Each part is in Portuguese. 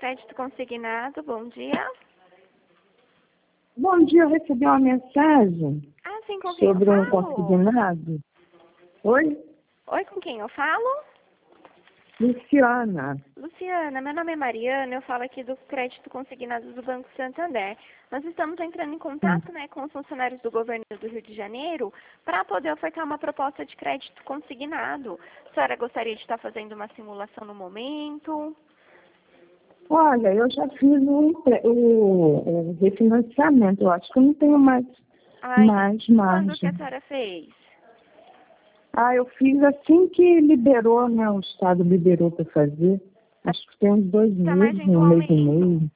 crédito consignado, bom dia. Bom dia, eu recebi uma mensagem Ah, sim, com quem eu sobre um falo? consignado. Oi? Oi, com quem eu falo? Luciana. Luciana, meu nome é Mariana, eu falo aqui do crédito consignado do Banco Santander. Nós estamos entrando em contato, com os funcionários do governo do Rio de Janeiro para poder ofertar uma proposta de crédito consignado. A senhora gostaria de estar fazendo uma simulação no momento? Olha, eu já fiz o refinanciamento. Eu acho que eu não tenho mais Quando que a margem. senhora fez? Eu fiz assim que liberou, né? O Estado liberou para fazer. Acho que tem uns 2 A meses, margem do 1 mês e aumento? meio.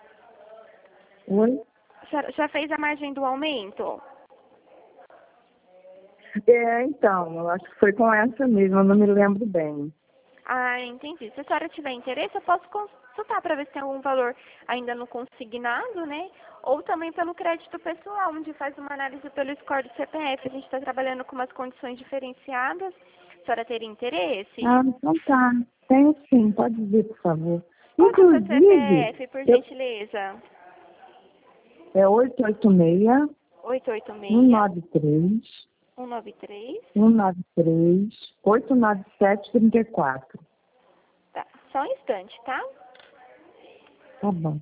Oi? A senhora já fez a margem do aumento? Então, eu acho que foi com essa mesmo, eu não me lembro bem. Ah, entendi. Se a senhora tiver interesse, eu posso consultar para ver se tem algum valor ainda no consignado, né? Ou também pelo crédito pessoal, onde faz uma análise pelo score do CPF. A gente está trabalhando com umas condições diferenciadas. A senhora teria interesse? Então tá. Tenho sim, pode dizer, por favor. Qual que é o seu Inclusive, CPF, por gentileza? é 886 886 193 193. 193 897 34. Tá, só um instante, tá? Tá bom.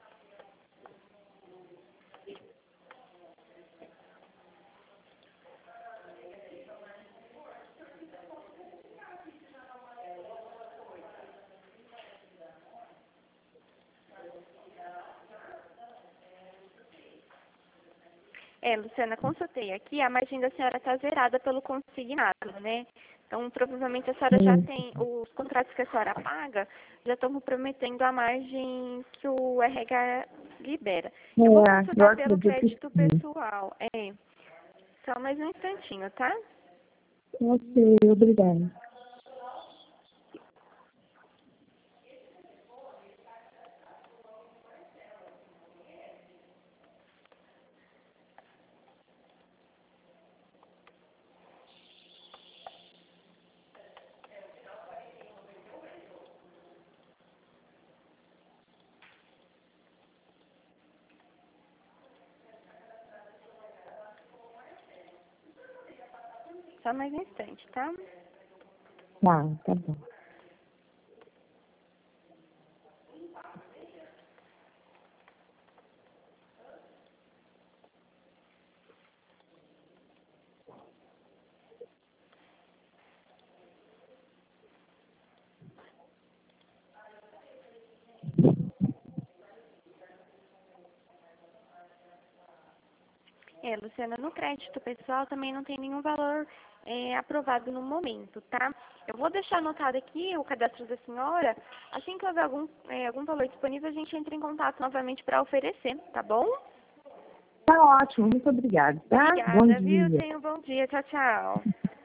Luciana, consultei aqui, a margem da senhora está zerada pelo consignado, né? Então, provavelmente a senhora já tem, os contratos que a senhora paga já estão comprometendo a margem que o RH libera. Eu vou Eu consultar pelo acredito crédito que sim. pessoal. Só mais um instantinho, tá? Ok, obrigada. Só mais um instante, tá? Tá bom. Luciana, no crédito pessoal também não tem nenhum valor aprovado no momento, tá? Eu vou deixar anotado aqui o cadastro da senhora. Assim que houver algum valor disponível, a gente entra em contato novamente para oferecer, tá bom? Tá ótimo, muito obrigada, tá? Bom Obrigada, viu? dia. Tenha um bom dia. Tchau, tchau.